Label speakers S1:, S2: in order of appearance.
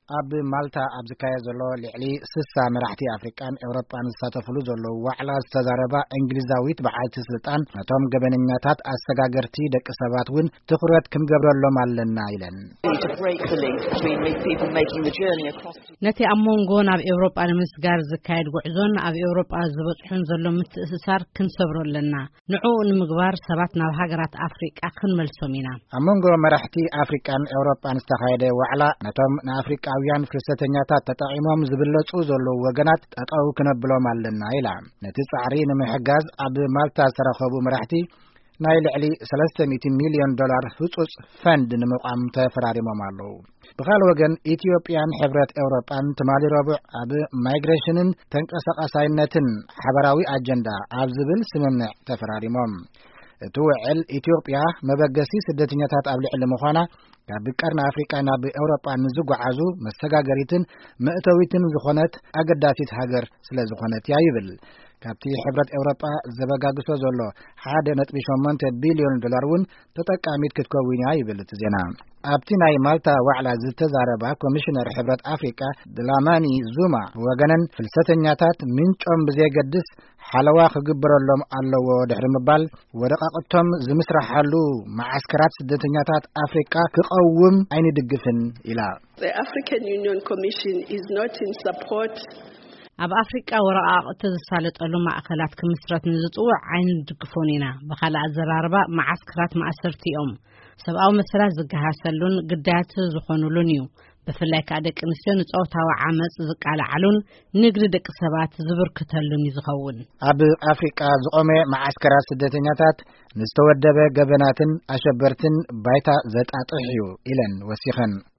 S1: ኣብ ማልታ ኣብ ዝካየ ዘሎ ልዕሊ 60 መራሕቲ ኣፍሪቃን ኤውሮጳን ዝሳተፍሉ ዘለዉ ዋዕላ ዝተዛረባ እንግሊዛዊት በዓልቲ ስልጣን ነቶም ገበነኛታት ኣሰጋገርቲ ደቂ ሰባት ውን ትኩረት ክንገብረሎም ኣለና ኢለን
S2: ነቲ ኣብ ሞንጎ ናብ ኤውሮጳ ንምስጋር ዝካየድ ጉዕዞን ኣብ ኤውሮጳ ዝበፅሑን ዘሎ ምትእስሳር ክንሰብሮ ኣለና ንዕኡ ንምግባር ሰባት ናብ ሃገራት ኣፍሪቃ ክንመልሶም ኢና
S1: ኣብ ሞንጎ መራሕቲ ኣፍሪቃን ኤውሮጳን ዝተካየደ ዋዕላ ነቶም ንኣፍሪቃውያን ፍልሰተኛታት ተጠቂሞም ዝብለጹ ዘለዉ ወገናት ጠጠው ክነብሎም ኣለና ኢላ ነቲ ጻዕሪ ንምሕጋዝ ኣብ ማልታ ዝተረኸቡ መራሕቲ ናይ ልዕሊ 300 ሚልዮን ዶላር ህጹጽ ፈንድ ንምቋም ተፈራሪሞም ኣለዉ ብኻል ወገን ኢትዮጵያን ሕብረት ኤውሮጳን ትማሊ ረቡዕ ኣብ ማይግሬሽንን ተንቀሳቃሳይነትን ሓበራዊ አጀንዳ ኣብ ዝብል ስምምዕ ተፈራሪሞም እቲ ውዕል ኢትዮጵያ መበገሲ ስደተኛታት ኣብ ልዕሊ ምዃና ካብ ቀርኒ ኣፍሪቃ ናብ ኤውሮጳ ንዝጓዓዙ መሰጋገሪትን ምእተዊትን ዝኾነት ኣገዳሲት ሃገር ስለ ዝኾነት ይብል ካብቲ ሕብረት ኤውሮጳ ዘበጋግሶ ዘሎ 1.8 ቢልዮን ዶላር ውን ተጠቃሚት ክትከውን ይብል እቲ ዜና ኣብቲ ናይ ማልታ ዋዕላ ዝተዛረባ ኮሚሽነር ሕብረት ኣፍሪቃ ድላማኒ ዙማ ወገነን ፍልሰተኛታት ምንጮም ብዘይገድስ ሓለዋ ክግበረሎም ኣለዎ ድሕሪ ምባል ወደቃቅቶም ዝምስራሓሉ ማዓስከራት ስደተኛታት ኣፍሪቃ ክቀውም ኣይንድግፍን ኢላ
S3: The African Union Commission is not in support
S2: ኣብ ኣፍሪቃ ወረቃቅቲ ዝሳለጠሉ ማእከላት ክምስረት ንዝጽውዕ ኣይንድግፎን ኢና በኻልእ ኣዘራርባ ማዓስከራት ማእሰርቲኦም ሰብኣዊ መሰላት ዝገሃሰሉን ግዳያት ዝኾኑሉን እዩ ብፍላይ ከዓ ደቂ ኣንስትዮ ንጾታዊ ዓመጽ ዝቃልዓሉን ንግዲ ደቂ ሰባት ዝብርክተሉን ይዝኸውን
S1: ኣብ ኣፍሪቃ ዝቆመ ማዓስከራት ስደተኛታት ንዝተወደበ ገበናትን ኣሸበርትን ባይታ ዘጣጥሕ እዩ ኢለን ወሲኸን